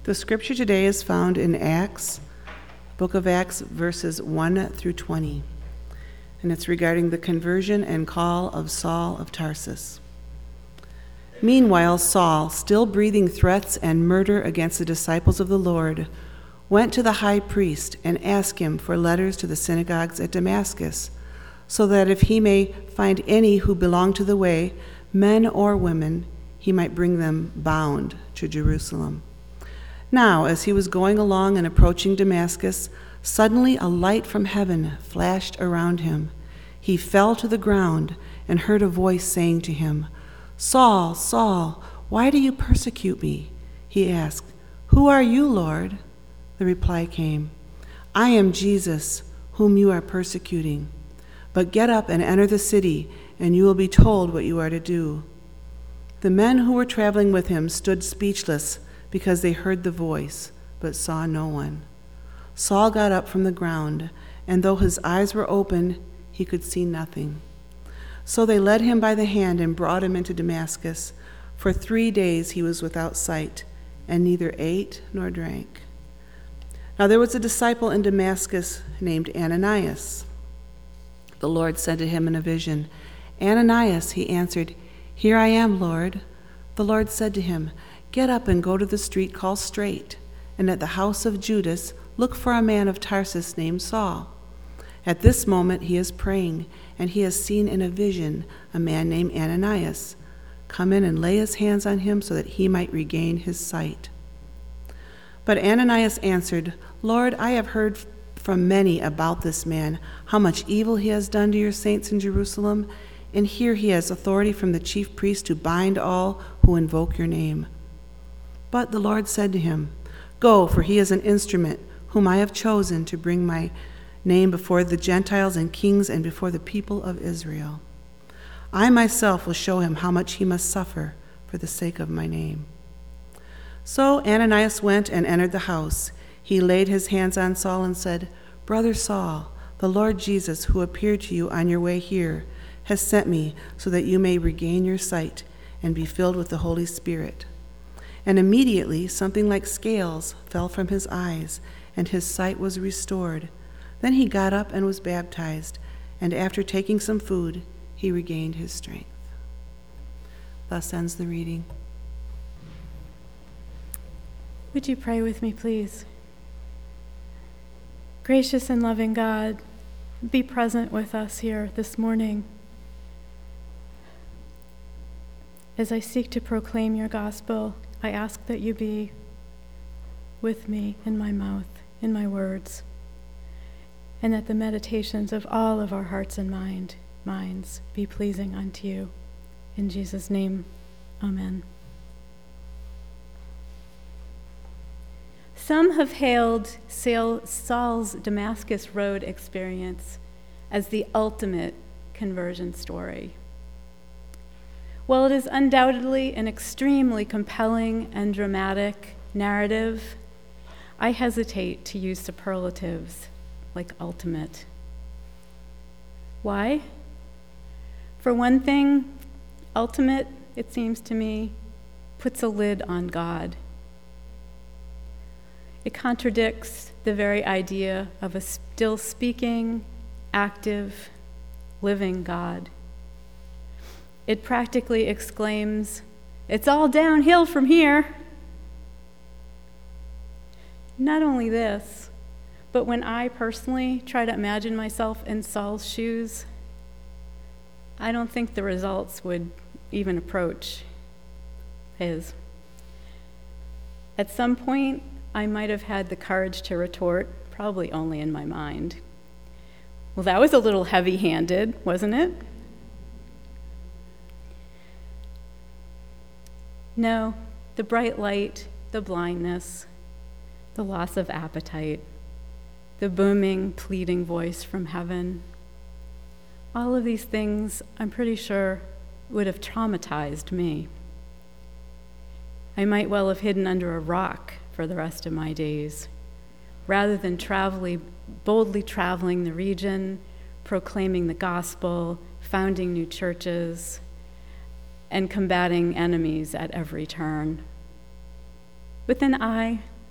The scripture today is found in Acts, book of Acts, verses 1 through 20. And it's regarding the conversion and call of Saul of Tarsus. Meanwhile, Saul, still breathing threats and murder against the disciples of the Lord, went to the high priest and asked him for letters to the synagogues at Damascus, so that if he may find any who belong to the way, men or women, he might bring them bound to Jerusalem. Now, as he was going along and approaching Damascus, suddenly a light from heaven flashed around him. He fell to the ground and heard a voice saying to him, "Saul, Saul, why do you persecute me?" He asked, "Who are you, Lord?" The reply came, "I am Jesus, whom you are persecuting. But get up and enter the city, and you will be told what you are to do." The men who were traveling with him stood speechless because they heard the voice, but saw no one. Saul got up from the ground, and though his eyes were open, he could see nothing. So they led him by the hand and brought him into Damascus. For 3 days he was without sight, and neither ate nor drank. Now there was a disciple in Damascus named Ananias. The Lord said to him in a vision, "Ananias," he answered, "Here I am, Lord." The Lord said to him, "Get up and go to the street called Straight, and at the house of Judas look for a man of Tarsus named Saul. At this moment he is praying, and he has seen in a vision a man named Ananias. Come in and lay his hands on him so that he might regain his sight." But Ananias answered, "Lord, I have heard from many about this man, how much evil he has done to your saints in Jerusalem, and here he has authority from the chief priest to bind all who invoke your name." But the Lord said to him, "Go, for he is an instrument whom I have chosen to bring my name before the Gentiles and kings and before the people of Israel. I myself will show him how much he must suffer for the sake of my name." So Ananias went and entered the house. He laid his hands on Saul and said, "Brother Saul, the Lord Jesus, who appeared to you on your way here, has sent me so that you may regain your sight and be filled with the Holy Spirit." And immediately something like scales fell from his eyes, and his sight was restored. Then he got up and was baptized, and after taking some food, he regained his strength. Thus ends the reading. Would you pray with me, please? Gracious and loving God, be present with us here this morning as I seek to proclaim your gospel. I ask that you be with me in my mouth, in my words, and that the meditations of all of our hearts and minds be pleasing unto you. In Jesus' name, amen. Some have hailed Saul's Damascus Road experience as the ultimate conversion story. While it is undoubtedly an extremely compelling and dramatic narrative, I hesitate to use superlatives like ultimate. Why? For one thing, ultimate, it seems to me, puts a lid on God. It contradicts the very idea of a still speaking, active, living God. It practically exclaims, "It's all downhill from here." Not only this, but when I personally try to imagine myself in Saul's shoes, I don't think the results would even approach his. At some point, I might have had the courage to retort, probably only in my mind, "Well, that was a little heavy-handed, wasn't it?" No, the bright light, the blindness, the loss of appetite, the booming, pleading voice from heaven, all of these things, I'm pretty sure, would have traumatized me. I might well have hidden under a rock for the rest of my days, rather than boldly traveling the region, proclaiming the gospel, founding new churches, and combating enemies at every turn. But then I,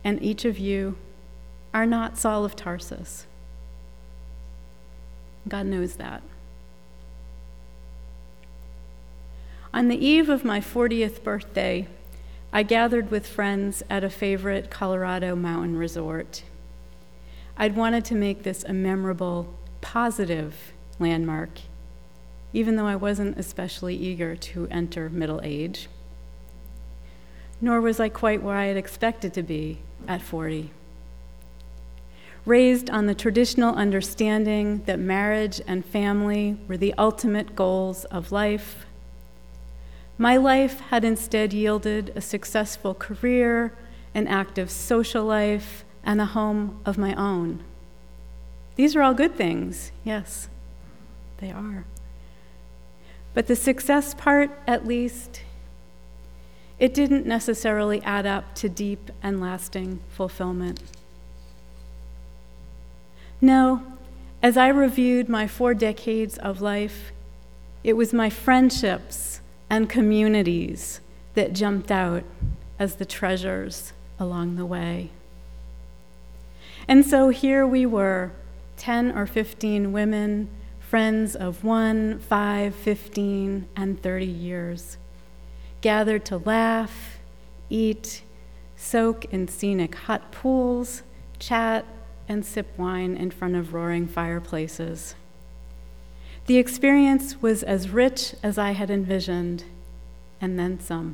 and each of you are not Saul of Tarsus. God knows that. On the eve of my 40th birthday, I gathered with friends at a favorite Colorado mountain resort. I'd wanted to make this a memorable, positive landmark, even though I wasn't especially eager to enter middle age. Nor was I quite where I had expected to be at 40. Raised on the traditional understanding that marriage and family were the ultimate goals of life, my life had instead yielded a successful career, an active social life, and a home of my own. These are all good things, yes, they are. But the success part, at least, it didn't necessarily add up to deep and lasting fulfillment. No, as I reviewed my 4 decades of life, it was my friendships and communities that jumped out as the treasures along the way. And so here we were, 10 or 15 women, friends of 1, 5, 15, and 30 years, gathered to laugh, eat, soak in scenic hot pools, chat, and sip wine in front of roaring fireplaces. The experience was as rich as I had envisioned, and then some.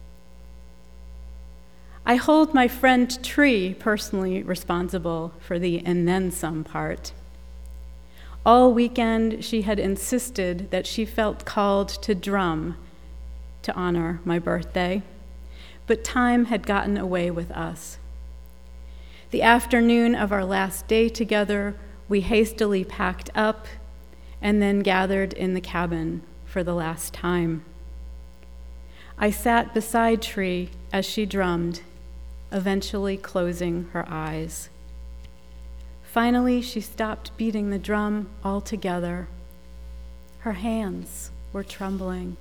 I hold my friend Tree personally responsible for the and then some part. All weekend, she had insisted that she felt called to drum to honor my birthday, but time had gotten away with us. The afternoon of our last day together, we hastily packed up and then gathered in the cabin for the last time. I sat beside Tree as she drummed, eventually closing her eyes. Finally, she stopped beating the drum altogether. Her hands were trembling.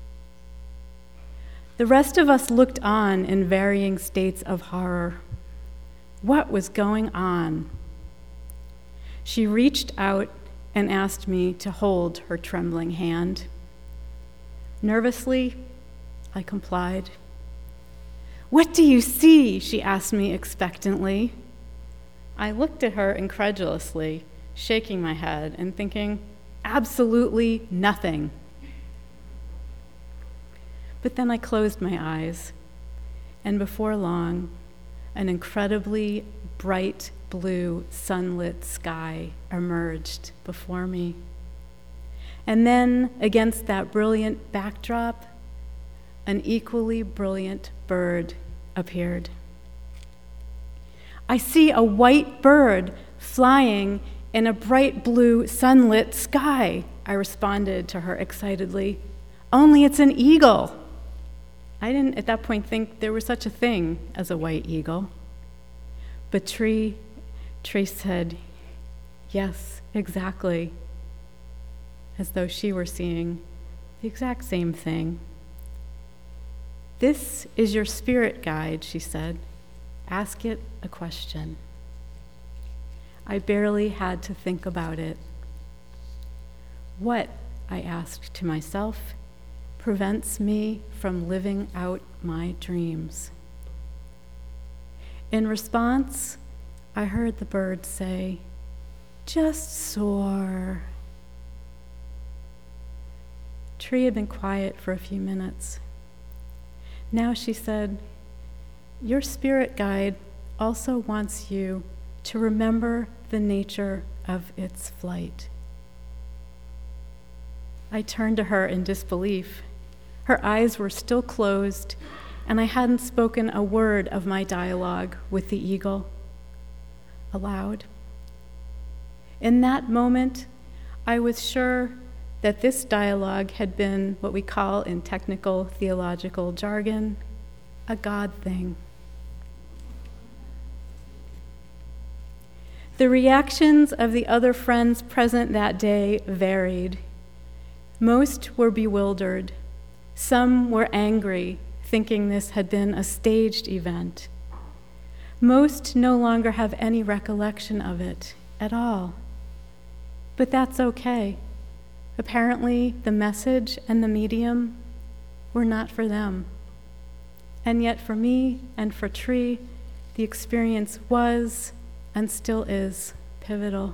The rest of us looked on in varying states of horror. What was going on? She reached out and asked me to hold her trembling hand. Nervously, I complied. "What do you see?" she asked me expectantly. I looked at her incredulously, shaking my head and thinking, absolutely nothing. But then I closed my eyes, and before long, an incredibly bright blue sunlit sky emerged before me. And then, against that brilliant backdrop, an equally brilliant bird appeared. "I see a white bird flying in a bright blue sunlit sky," I responded to her excitedly. "Only it's an eagle." I didn't at that point think there was such a thing as a white eagle. But Tree said, "Yes, exactly," as though she were seeing the exact same thing. "This is your spirit guide," she said. "Ask it a question." I barely had to think about it. What, I asked to myself, prevents me from living out my dreams? In response, I heard the bird say, "Just soar." Tree had been quiet for a few minutes. Now she said, "Your spirit guide also wants you to remember the nature of its flight." I turned to her in disbelief. Her eyes were still closed, and I hadn't spoken a word of my dialogue with the eagle aloud. In that moment, I was sure that this dialogue had been what we call in technical theological jargon, a God thing. The reactions of the other friends present that day varied. Most were bewildered. Some were angry, thinking this had been a staged event. Most no longer have any recollection of it at all. But that's okay. Apparently, the message and the medium were not for them. And yet for me and for Tree, the experience was and still is pivotal.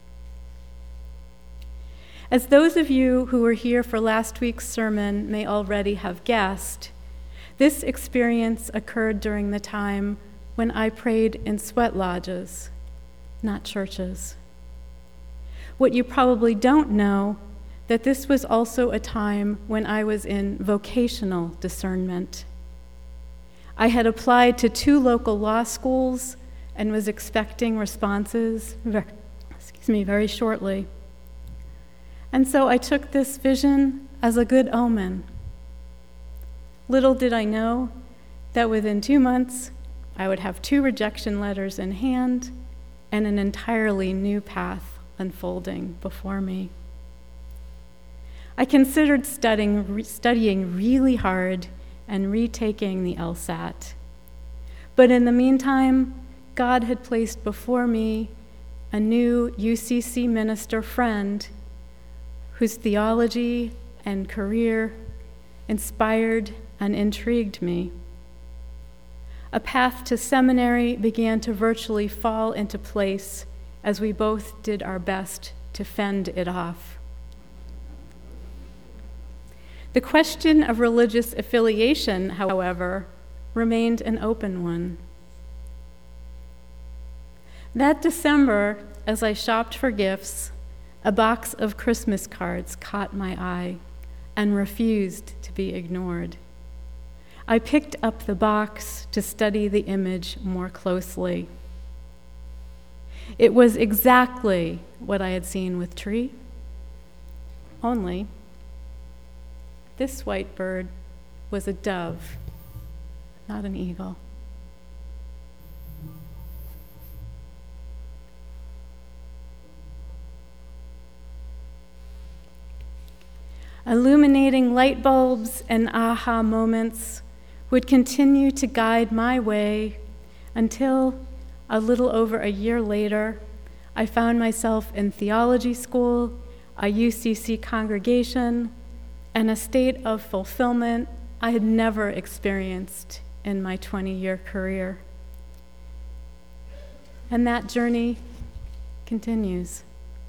As those of you who were here for last week's sermon may already have guessed, this experience occurred during the time when I prayed in sweat lodges, not churches. What you probably don't know, that this was also a time when I was in vocational discernment. I had applied to 2 local law schools and was expecting responses very shortly. And so I took this vision as a good omen. Little did I know that within 2 months, I would have 2 rejection letters in hand and an entirely new path unfolding before me. I considered studying really hard and retaking the LSAT. But in the meantime, God had placed before me a new UCC minister friend whose theology and career inspired and intrigued me. A path to seminary began to virtually fall into place as we both did our best to fend it off. The question of religious affiliation, however, remained an open one. That December, as I shopped for gifts, a box of Christmas cards caught my eye and refused to be ignored. I picked up the box to study the image more closely. It was exactly what I had seen with Tree, only this white bird was a dove, not an eagle. Illuminating light bulbs and aha moments would continue to guide my way until, a little over a year later, I found myself in theology school, a UCC congregation, and a state of fulfillment I had never experienced in my 20-year career. And that journey continues.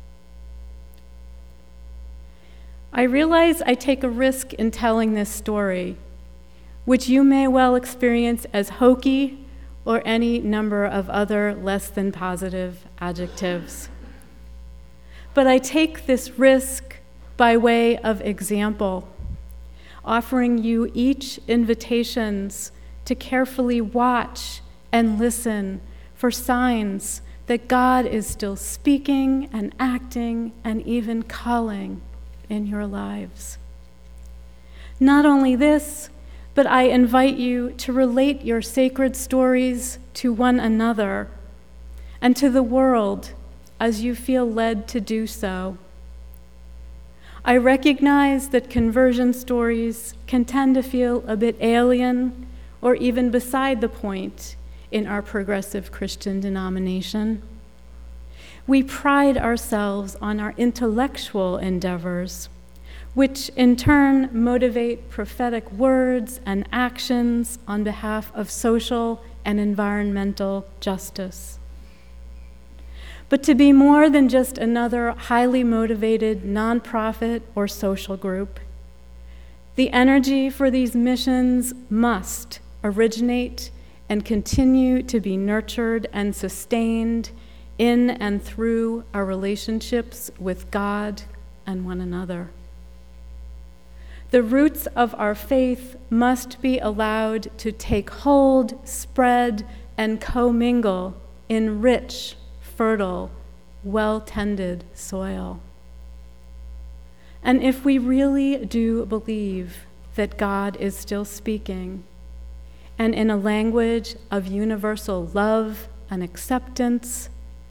I realize I take a risk in telling this story, which you may well experience as hokey or any number of other less than positive adjectives. But I take this risk by way of example, offering you each invitations to carefully watch and listen for signs that God is still speaking and acting and even calling in your lives. Not only this, but I invite you to relate your sacred stories to one another and to the world as you feel led to do so. I recognize that conversion stories can tend to feel a bit alien or even beside the point in our progressive Christian denomination. We pride ourselves on our intellectual endeavors, which in turn motivate prophetic words and actions on behalf of social and environmental justice. But to be more than just another highly motivated nonprofit or social group, the energy for these missions must originate and continue to be nurtured and sustained in and through our relationships with God and one another. The roots of our faith must be allowed to take hold, spread, and commingle in rich, fertile, well-tended soil. And if we really do believe that God is still speaking, and in a language of universal love and acceptance,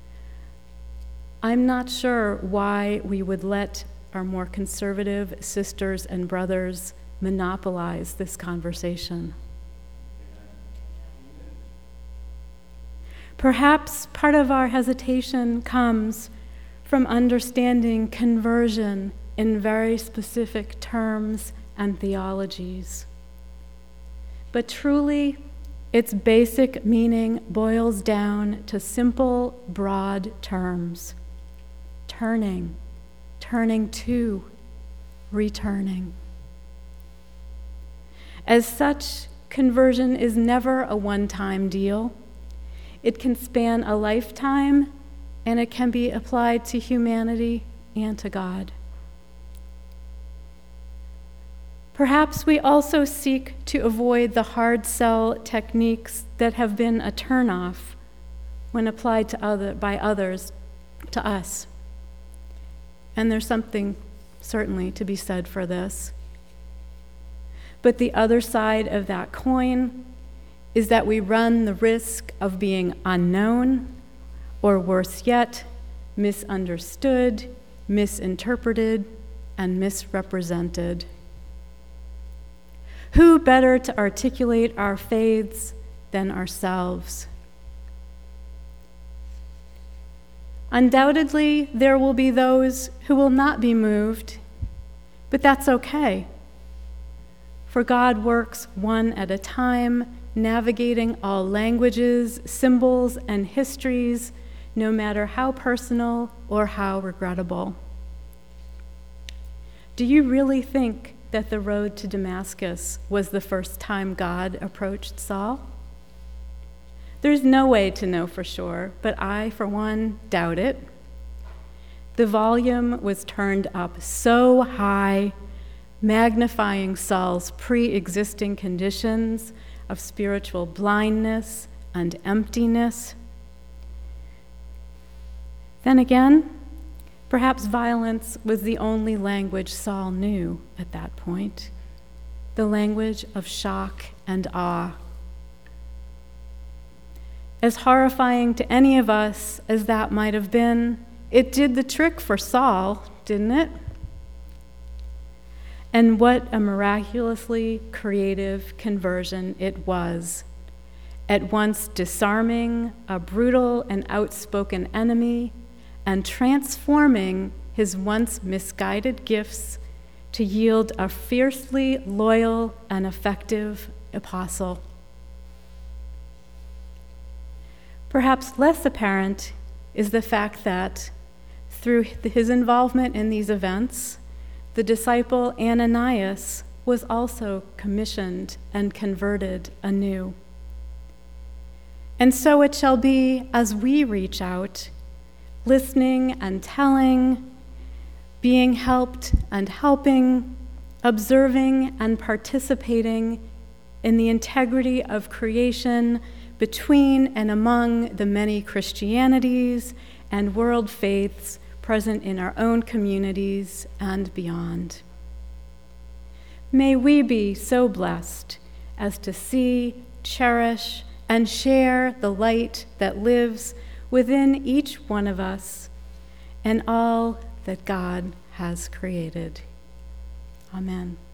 I'm not sure why we would let our more conservative sisters and brothers monopolize this conversation. Perhaps part of our hesitation comes from understanding conversion in very specific terms and theologies. But truly, its basic meaning boils down to simple, broad terms: turning, turning to, returning. As such, conversion is never a one-time deal. It can span a lifetime, and it can be applied to humanity and to God. Perhaps we also seek to avoid the hard sell techniques that have been a turnoff when applied by others to us. And there's something certainly to be said for this. But the other side of that coin is that we run the risk of being unknown, or worse yet, misunderstood, misinterpreted, and misrepresented. Who better to articulate our faiths than ourselves? Undoubtedly, there will be those who will not be moved, but that's okay. For God works one at a time, navigating all languages, symbols, and histories, no matter how personal or how regrettable. Do you really think that the road to Damascus was the first time God approached Saul? There's no way to know for sure, but I, for one, doubt it. The volume was turned up so high, magnifying Saul's pre-existing conditions of spiritual blindness and emptiness. Then again, perhaps violence was the only language Saul knew at that point, the language of shock and awe. As horrifying to any of us as that might have been, it did the trick for Saul, didn't it? And what a miraculously creative conversion it was, at once disarming a brutal and outspoken enemy and transforming his once misguided gifts to yield a fiercely loyal and effective apostle. Perhaps less apparent is the fact that, through his involvement in these events, the disciple Ananias was also commissioned and converted anew. And so it shall be as we reach out, listening and telling, being helped and helping, observing and participating in the integrity of creation between and among the many Christianities and world faiths present in our own communities and beyond. May we be so blessed as to see, cherish, and share the light that lives within each one of us and all that God has created. Amen.